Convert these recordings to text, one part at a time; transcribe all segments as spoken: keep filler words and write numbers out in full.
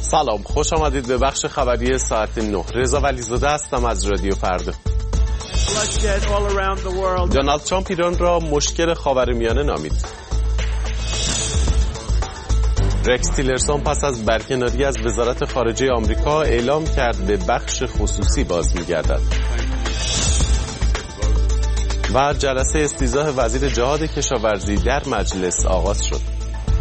سلام، خوش آمدید به بخش خبری ساعت نه. رضا ولیزاده هستم از رادیو فردا. دونالد ترامپ ایران را مشکل خاورمیانه نامید. رکس تیلرسون پس از برکناری از وزارت خارجه آمریکا اعلام کرد به بخش خصوصی باز می‌گردد. و جلسه استیضاح وزیر جهاد کشاورزی در مجلس آغاز شد.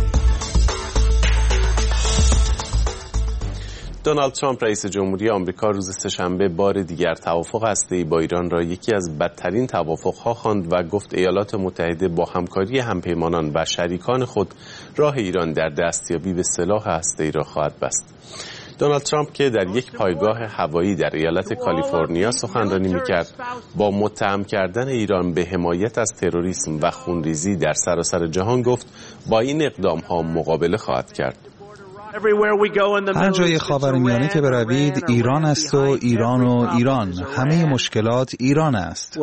دونالد ترامپ رئیس جمهوری آمریکا روز سه‌شنبه بار دیگر توافق هسته‌ای با ایران را یکی از بدترین توافق‌ها خواند و گفت ایالات متحده با همکاری همپیمانان و شریکان خود راه ایران در دستیابی به سلاح هسته‌ای را خواهد بست. دونالد ترامپ که در یک پایگاه هوایی در ایالت کالیفرنیا سخنرانی می‌کرد، با متهم کردن ایران به حمایت از تروریسم و خونریزی در سراسر جهان گفت با این اقدام‌ها مقابله خواهد کرد. هر جای خاورمیانه که بروید ایران است و ایران و ایران، همه مشکلات ایران است.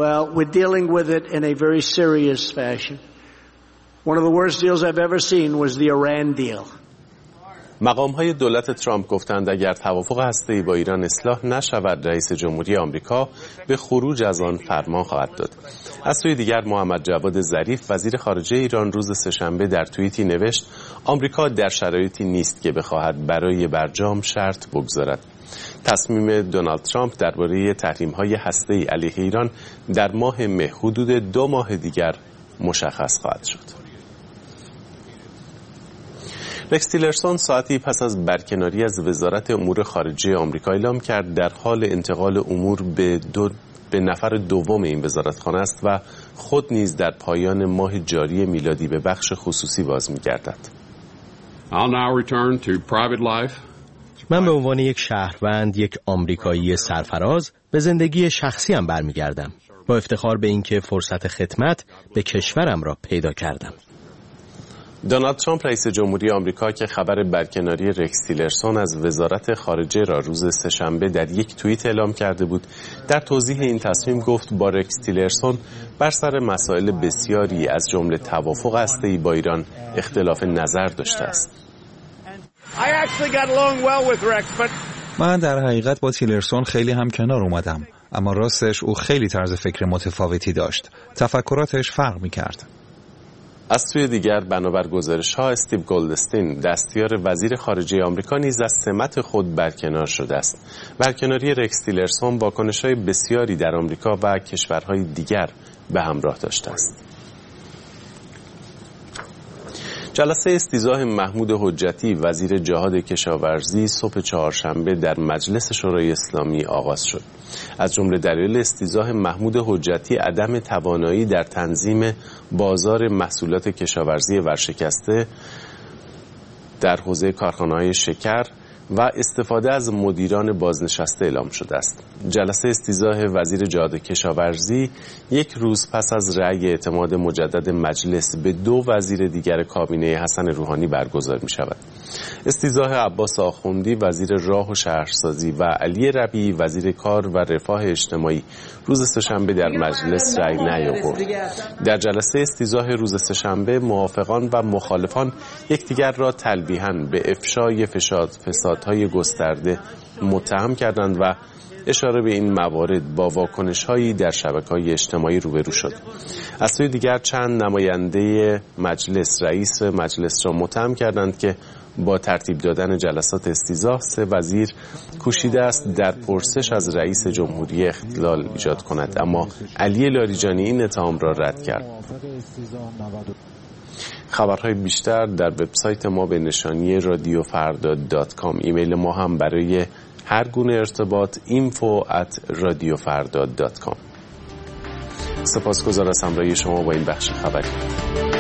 مقام‌های دولت ترامپ گفتند اگر توافق هسته‌ای با ایران اصلاح نشود، رئیس جمهوری آمریکا به خروج از آن فرمان خواهد داد. از سوی دیگر محمد جواد ظریف وزیر خارجه ایران روز سه‌شنبه در توییتی نوشت آمریکا در شرایطی نیست که بخواهد برای برجام شرط بگذارد. تصمیم دونالد ترامپ درباره تحریم‌های هسته‌ای علیه ایران در ماه مه حدود دو ماه دیگر مشخص خواهد شد. رکس تیلرسون ساعتی پس از برکناری از وزارت امور خارجه آمریکا اعلام کرد در حال انتقال امور به دو به نفر دوم این وزارتخانه است و خود نیز در پایان ماه جاری میلادی به بخش خصوصی باز می‌گردد. من به عنوان یک شهروند، یک آمریکایی سرفراز به زندگی شخصیم برمیگردم، با افتخار به اینکه فرصت خدمت به کشورم را پیدا کردم. دونالد ترامپ رئیس جمهوری آمریکا که خبر برکناری رکس تیلرسون از وزارت خارجه را روز سه‌شنبه در یک توییت اعلام کرده بود، در توضیح این تصمیم گفت با رکس تیلرسون بر سر مسائل بسیاری از جمله توافق هسته‌ای با ایران اختلاف نظر داشته است. من در حقیقت با تیلرسون خیلی هم کنار اومدم، اما راستش او خیلی طرز فکر متفاوتی داشت. تفکراتش فرق می‌کرد. از سوی دیگر بنابر گزارش‌ها استیو گلدستین دستیار وزیر خارجه آمریکا نیز از سمت خود برکنار شده است. برکناری رکس تیلرسون واکنش‌های بسیاری در آمریکا و کشورهای دیگر به همراه داشته است. جلسه استیضاح محمود حجتی وزیر جهاد کشاورزی صبح چهارشنبه در مجلس شورای اسلامی آغاز شد. از جمله دلایل استیضاح محمود حجتی عدم توانایی در تنظیم بازار محصولات کشاورزی ورشکسته در حوزه کارخانه‌های شکر و استفاده از مدیران بازنشسته اعلام شده است. جلسه استیضاح وزیر جهاد کشاورزی یک روز پس از رأی اعتماد مجدد مجلس به دو وزیر دیگر کابینه حسن روحانی برگزار می شود. استیضاح عباس آخوندی وزیر راه و شهرسازی و علی ربیعی وزیر کار و رفاه اجتماعی روز سه‌شنبه در مجلس رأی نیاورد. در جلسه استیضاح روز سه‌شنبه موافقان و مخالفان یکدیگر را تلویحاً به افشای فساد فسادهای گسترده متهم کردند و اشاره به این موارد با واکنش‌هایی در شبکه‌های اجتماعی روبرو شد. از سوی دیگر چند نماینده مجلس رئیس مجلس را متهم کردند که با ترتیب دادن جلسات استیضاح سه وزیر کوشیده است در پرسش از رئیس جمهوری اختلال ایجاد کند، اما علی لاریجانی این اتهام را رد کرد. خبرهای بیشتر در وبسایت ما به نشانی رادیو فردا دات کام. ایمیل ما هم برای هر گونه ارتباط اینفو ات رادیو فردا دات کام. سپاسگزار از همراهی شما با این بخش خبری.